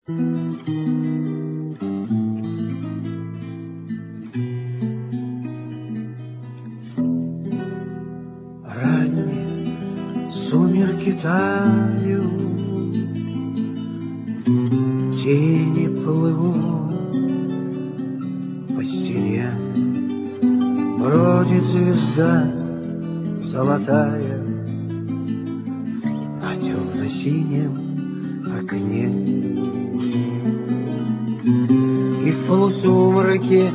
Ранние сумерки тают, тени плывут по стене, бродит звезда золотая на темно-синем окне. И в полусумраке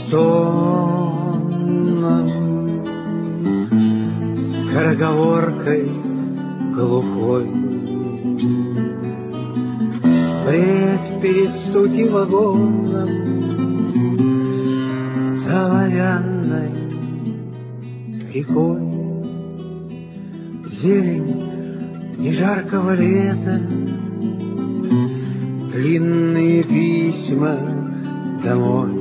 сонном скороговоркой глухой бред перестуки вагоном за оловянной рекой. Зелень нежаркого лета, длинные письма домой.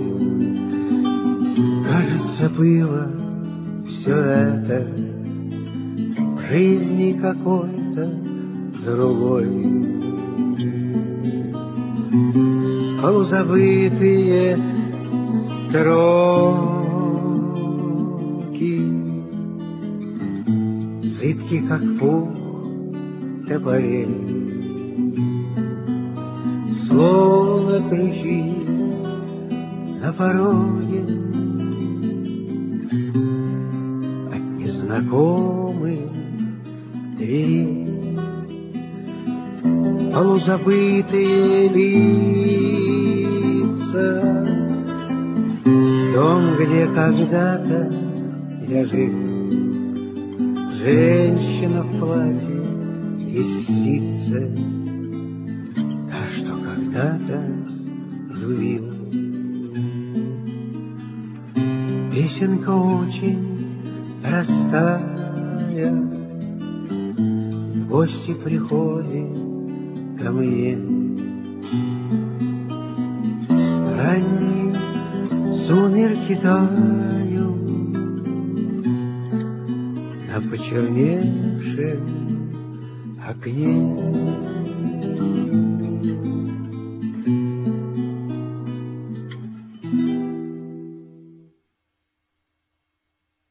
Кажется, было все это в жизни какой-то другой. Полузабытые строки, зыбки, как пух топорей, словно ключи на пороге от незнакомых дверей. Полузабытые лица, дом, где когда-то я жил, женщина в платье из ситца, та, что когда-то любил. Песенка очень простая, в гости приходит ко мне. Ранние сумерки тают на почерневшем окне.